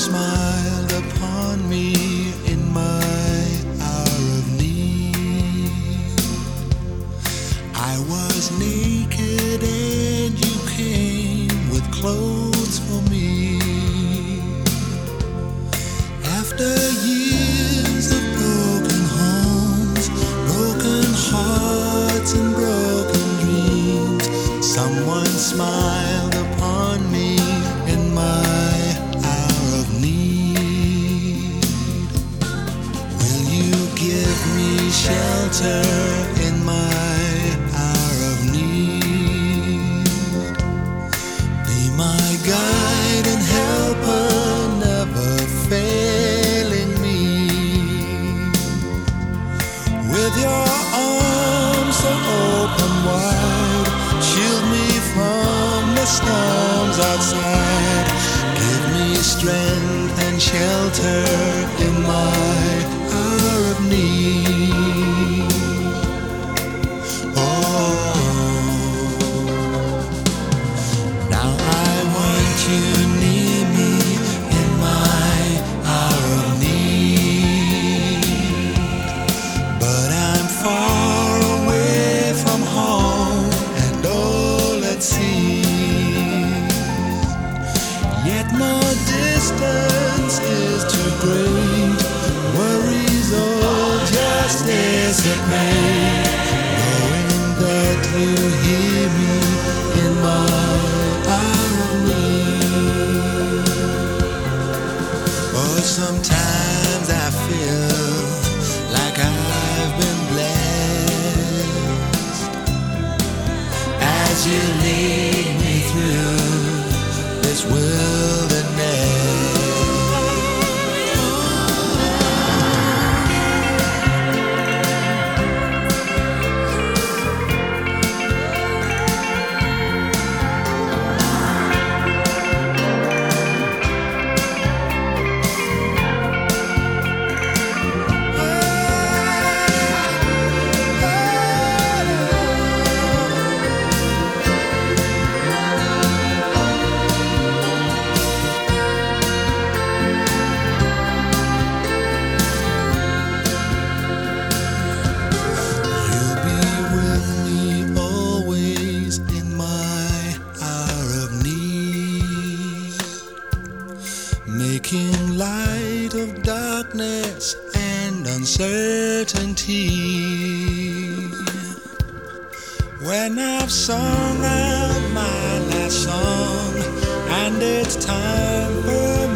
smiled upon me in my hour of need. I was naked and you came with clothes for me. After years of broken homes, broken hearts and broken dreams, someone smiled upon me in my hour of need. Will you give me shelter in my hour of need? Be my guide and helper, never failing me. With your arms so open wide, shield me from the storms outside. Give me strength and shelter in my hour of need. Oh, now I want you near me in my hour of need. But I'm far away from home and all at sea. Yet no distance is too great. Worries all just dissipate, knowing that you hear me in my hour of need. Oh, sometimes I feel like I've been blessed as you lead me through this wilderness. Making light of darkness and uncertainty. When I've sung out my last song and it's time for